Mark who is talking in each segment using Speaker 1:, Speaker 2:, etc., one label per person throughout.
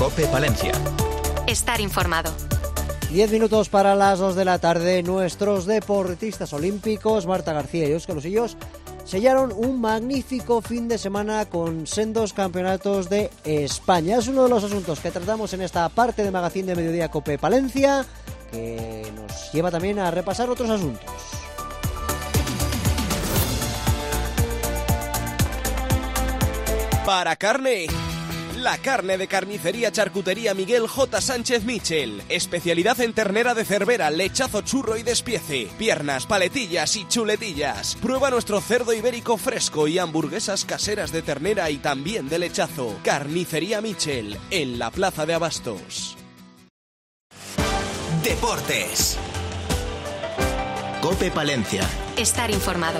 Speaker 1: COPE Palencia.
Speaker 2: Estar informado.
Speaker 3: 10 minutos para las 2 de la tarde. Nuestros deportistas olímpicos, Marta García y Óscar Lusillos, sellaron un magnífico fin de semana con sendos campeonatos de España. Es uno de los asuntos que tratamos en esta parte de Magazín de Mediodía COPE Palencia, que nos lleva también a repasar otros asuntos.
Speaker 4: Para carne, la carne de Carnicería Charcutería Miguel J. Sánchez Michel. Especialidad en ternera de Cervera, lechazo, churro y despiece. Piernas, paletillas y chuletillas. Prueba nuestro cerdo ibérico fresco y hamburguesas caseras de ternera y también de lechazo. Carnicería Michel, en la Plaza de Abastos.
Speaker 1: Deportes. COPE Palencia.
Speaker 2: Estar informado.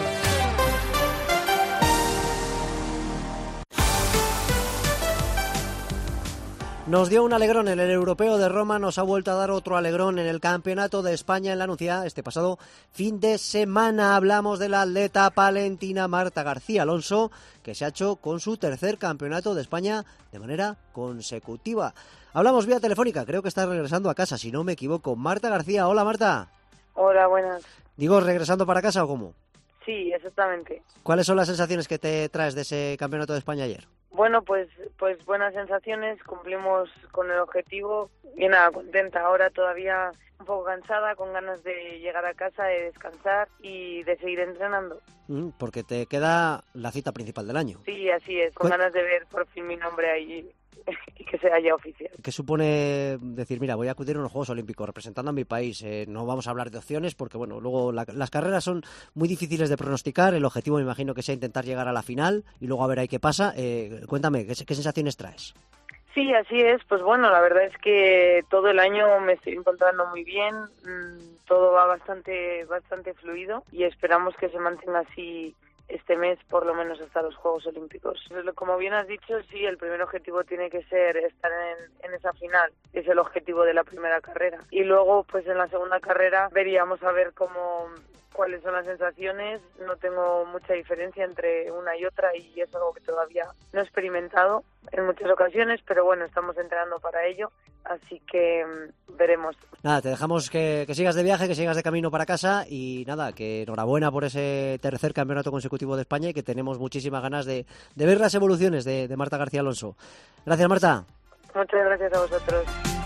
Speaker 3: Nos dio un alegrón en el Europeo de Roma, nos ha vuelto a dar otro alegrón en el Campeonato de España en la Nucía este pasado fin de semana. Hablamos de la atleta palentina Marta García Alonso, que se ha hecho con su tercer Campeonato de España de manera consecutiva. Hablamos vía telefónica, creo que está regresando a casa, si no me equivoco. Marta García, hola Marta.
Speaker 5: Hola, buenas.
Speaker 3: Digo, ¿regresando para casa o cómo?
Speaker 5: Sí, exactamente.
Speaker 3: ¿Cuáles son las sensaciones que te traes de ese Campeonato de España ayer?
Speaker 5: Bueno, pues buenas sensaciones, cumplimos con el objetivo y nada, contenta. Ahora todavía un poco cansada, con ganas de llegar a casa, de descansar y de seguir entrenando.
Speaker 3: Porque te queda la cita principal del año.
Speaker 5: Sí, así es, con ganas de ver por fin mi nombre ahí y que sea ya oficial.
Speaker 3: ¿Qué supone decir, mira, voy a acudir a unos Juegos Olímpicos representando a mi país? No vamos a hablar de opciones porque, bueno, luego las carreras son muy difíciles de pronosticar. El objetivo, me imagino, que sea intentar llegar a la final y luego a ver ahí qué pasa. Cuéntame, ¿qué sensaciones traes?
Speaker 5: Sí, así es. Pues bueno, la verdad es que todo el año me estoy encontrando muy bien. Todo va bastante fluido y esperamos que se mantenga así este mes, por lo menos hasta los Juegos Olímpicos. Como bien has dicho, sí, el primer objetivo tiene que ser estar en esa final. Es el objetivo de la primera carrera. Y luego, pues en la segunda carrera veríamos a ver cuáles son las sensaciones. No tengo mucha diferencia entre una y otra y es algo que todavía no he experimentado en muchas ocasiones, pero bueno, estamos entrenando para ello, así que veremos. Nada,
Speaker 3: te dejamos que sigas de viaje, que sigas de camino para casa y nada, que enhorabuena por ese tercer campeonato consecutivo de España y que tenemos muchísimas ganas de ver las evoluciones de Marta García Alonso. Gracias, Marta.
Speaker 5: Muchas gracias a vosotros.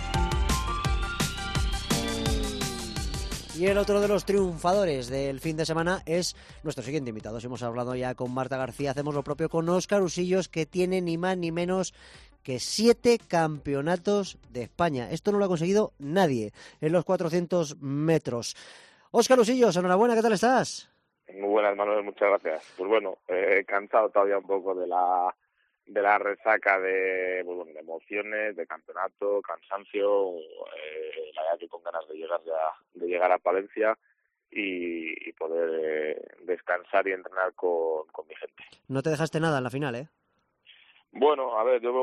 Speaker 3: Y el otro de los triunfadores del fin de semana es nuestro siguiente invitado. Si hemos hablado ya con Marta García, hacemos lo propio con Óscar Lusillos, que tiene ni más ni menos que 7 campeonatos de España. Esto no lo ha conseguido nadie en los 400 metros. Óscar Lusillos, enhorabuena, ¿qué tal estás?
Speaker 6: Muy buenas, Manuel, muchas gracias. Pues bueno, cansado todavía un poco de la resaca de emociones, de campeonato, cansancio, la verdad que con ganas de llegar a Palencia y poder descansar y entrenar con mi gente.
Speaker 3: No te dejaste nada en la final, ¿eh?
Speaker 6: Bueno, a ver, yo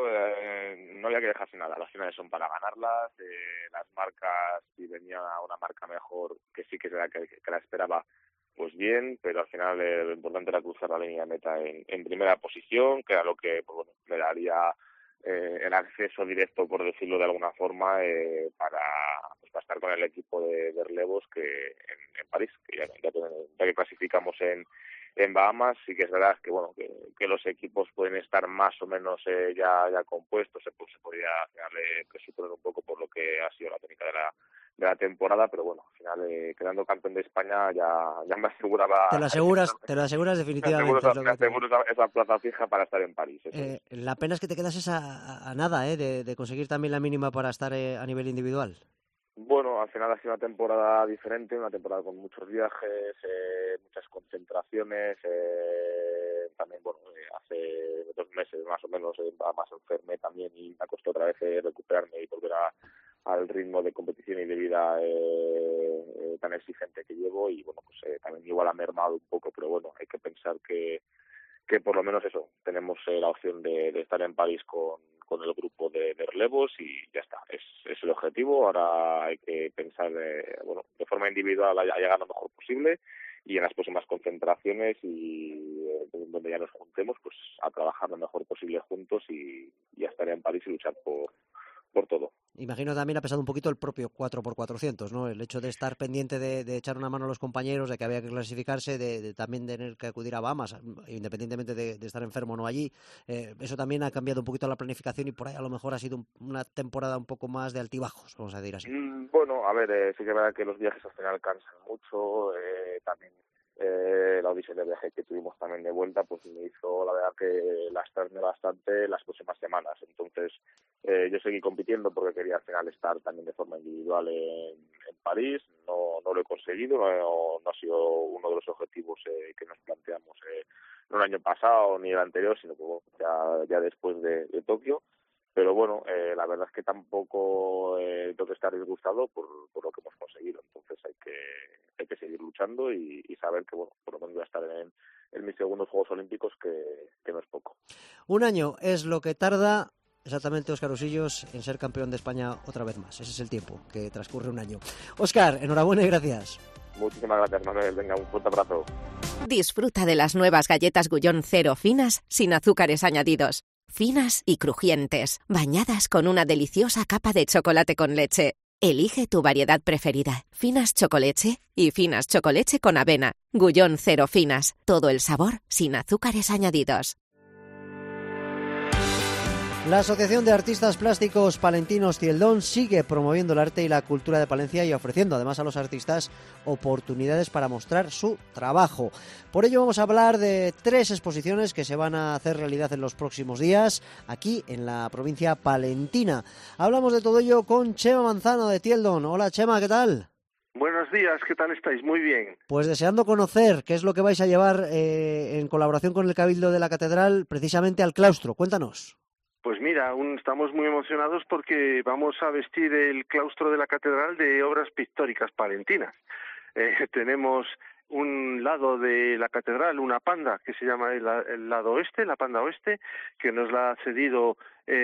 Speaker 6: no había que dejarse nada. Las finales son para ganarlas. Las marcas, si venía una marca mejor, que sí que era que la esperaba, pues bien, pero al final lo importante era cruzar la línea de meta en primera posición, que era lo que me daría el acceso directo, por decirlo de alguna forma, para estar con el equipo de relevos que en París, que ya que clasificamos en Bahamas. Sí que es verdad que los equipos pueden estar más o menos ya compuestos, se podría presuponer un poco por lo que ha sido la técnica de la temporada, pero bueno, al final quedando campeón de España ya me aseguraba...
Speaker 3: Te lo aseguras definitivamente.
Speaker 6: Me aseguro esa plaza fija para estar en París.
Speaker 3: La pena es que te quedas a nada de conseguir también la mínima para estar a nivel individual.
Speaker 6: Bueno, al final ha sido una temporada diferente, una temporada con muchos viajes, muchas concentraciones. También, hace 2 meses más o menos más enfermé también y me costó otra vez recuperarme y volver al ritmo de competición y de vida tan exigente que llevo. Y también igual ha mermado un poco, pero bueno, hay que pensar que por lo menos eso, tenemos la opción de estar en París con el grupo de relevos y ya está, es el objetivo. Ahora hay que pensar de forma individual a llegar lo mejor posible y en las próximas concentraciones y donde ya nos juntemos, pues a trabajar lo mejor posible juntos y a estar en París y luchar por todo.
Speaker 3: Imagino también ha pesado un poquito el propio 4x400, ¿no? El hecho de estar pendiente de echar una mano a los compañeros, de que había que clasificarse, de también tener que acudir a Bahamas, independientemente de estar enfermo o no allí. Eso también ha cambiado un poquito la planificación y por ahí a lo mejor ha sido una temporada un poco más de altibajos, vamos a decir así.
Speaker 6: Bueno, a ver, sí que es verdad que los viajes al final cansan mucho, también la odisea de viaje que tuvimos también de vuelta, pues me hizo la verdad que lastrarme bastante las próximas semanas. Entonces yo seguí compitiendo porque quería al final estar también de forma individual en París. No lo he conseguido, no ha sido uno de los objetivos que nos planteamos no el año pasado ni el anterior, sino que ya después de Tokio. Pero bueno, la verdad es que tampoco tengo que estar disgustado por lo que hemos conseguido. Entonces hay que seguir luchando y saber que, bueno, por lo menos voy a estar en mis segundos Juegos Olímpicos, que no es poco.
Speaker 3: Un año es lo que tarda exactamente Óscar Usillos en ser campeón de España otra vez más. Ese es el tiempo que transcurre un año. Óscar, enhorabuena y gracias.
Speaker 6: Muchísimas gracias, Manuel. Venga, un fuerte abrazo.
Speaker 1: Disfruta de las nuevas galletas Gullón Cero finas sin azúcares añadidos. Finas y crujientes, bañadas con una deliciosa capa de chocolate con leche. Elige tu variedad preferida, Finas Chocoleche y Finas Chocoleche con avena. Gullón Cero finas, todo el sabor sin azúcares añadidos.
Speaker 3: La Asociación de Artistas Plásticos Palentinos Cieldón sigue promoviendo el arte y la cultura de Palencia y ofreciendo además a los artistas oportunidades para mostrar su trabajo. Por ello vamos a hablar de 3 exposiciones que se van a hacer realidad en los próximos días aquí en la provincia palentina. Hablamos de todo ello con Chema Manzano de Cieldón. Hola Chema, ¿qué tal?
Speaker 7: Buenos días, ¿qué tal estáis? Muy bien.
Speaker 3: Pues deseando conocer qué es lo que vais a llevar en colaboración con el Cabildo de la Catedral precisamente al claustro. Cuéntanos.
Speaker 7: Pues mira, estamos muy emocionados porque vamos a vestir el claustro de la catedral de obras pictóricas palentinas. Tenemos un lado de la catedral, una panda que se llama el lado oeste, la panda oeste, que nos la ha cedido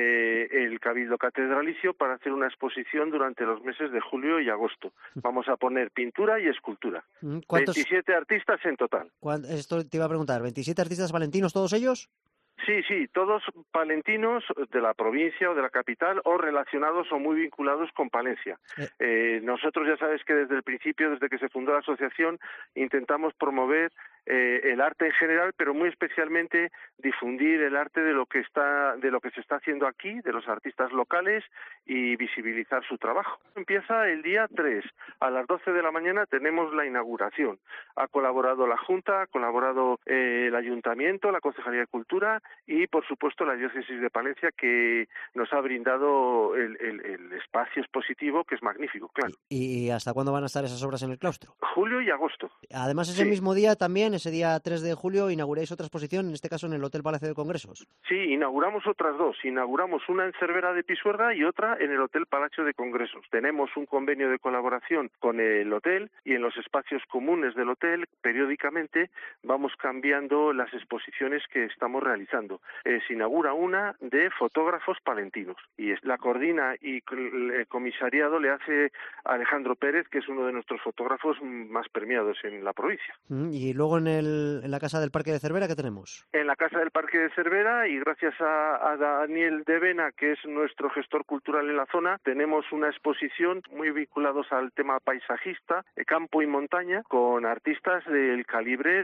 Speaker 7: el Cabildo Catedralicio para hacer una exposición durante los meses de julio y agosto. Vamos a poner pintura y escultura. 27 artistas en total.
Speaker 3: Esto te iba a preguntar, ¿27 artistas palentinos todos ellos?
Speaker 7: Sí, todos palentinos de la provincia o de la capital o relacionados o muy vinculados con Palencia. Nosotros ya sabes que desde el principio, desde que se fundó la asociación, intentamos promover el arte en general, pero muy especialmente difundir el arte de lo que se está haciendo aquí, de los artistas locales y visibilizar su trabajo. Empieza el día 3, a las 12 de la mañana tenemos la inauguración. Ha colaborado la Junta, ha colaborado el Ayuntamiento, la Concejalía de Cultura y por supuesto la Diócesis de Palencia, que nos ha brindado el espacio expositivo, que es magnífico, claro.
Speaker 3: ¿Y hasta cuándo van a estar esas obras en el claustro?
Speaker 7: Julio y agosto.
Speaker 3: Además ese mismo día también, ese día 3 de julio, inauguráis otra exposición, en este caso en el Hotel Palacio de Congresos.
Speaker 7: Sí, inauguramos otras 2. Inauguramos una en Cervera de Pisuerga y otra en el Hotel Palacio de Congresos. Tenemos un convenio de colaboración con el hotel y en los espacios comunes del hotel periódicamente vamos cambiando las exposiciones que estamos realizando. Se inaugura una de fotógrafos palentinos y la coordina y el comisariado le hace Alejandro Pérez, que es uno de nuestros fotógrafos más premiados en la provincia.
Speaker 3: Y luego en la Casa del Parque de Cervera, ¿qué tenemos?
Speaker 7: En la Casa del Parque de Cervera, y gracias a Daniel de Vena, que es nuestro gestor cultural en la zona, tenemos una exposición muy vinculados al tema paisajista, campo y montaña, con artistas del calibre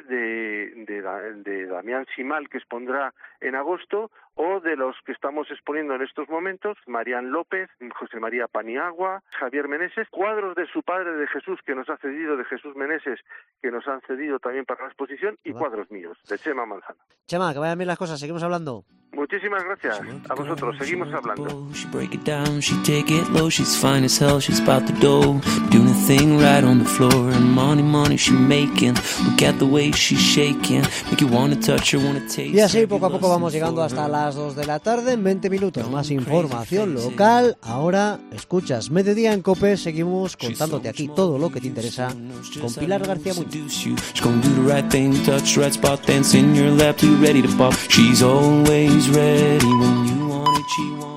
Speaker 7: de Damián Simal, que expondrá en agosto, o de los que estamos exponiendo en estos momentos, Marián López, José María Paniagua, Javier Meneses, cuadros de su padre de Jesús, que nos ha cedido, de Jesús Meneses, que nos han cedido también para la exposición, y cuadros míos, de Chema Manzano.
Speaker 3: Chema, que vayan bien las cosas, seguimos hablando.
Speaker 7: Muchísimas gracias a vosotros, seguimos hablando.
Speaker 8: She break it down, she take it low, she's fine as hell, she's about the dough, doing a thing right on the floor, and money she making, look at the way she's shaking, make you wanna touch her, wanna taste.
Speaker 3: Y así poco a poco vamos llegando hasta las 2 de la tarde, en 20 minutos más información local. Ahora escuchas Mediodía en COPE, seguimos contándote aquí todo lo que te interesa con Pilar García Muñoz.
Speaker 8: She's gonna do the right thing, touch the right spot, dance in your lap, too ready to pop. She's always ready when you want it, she wants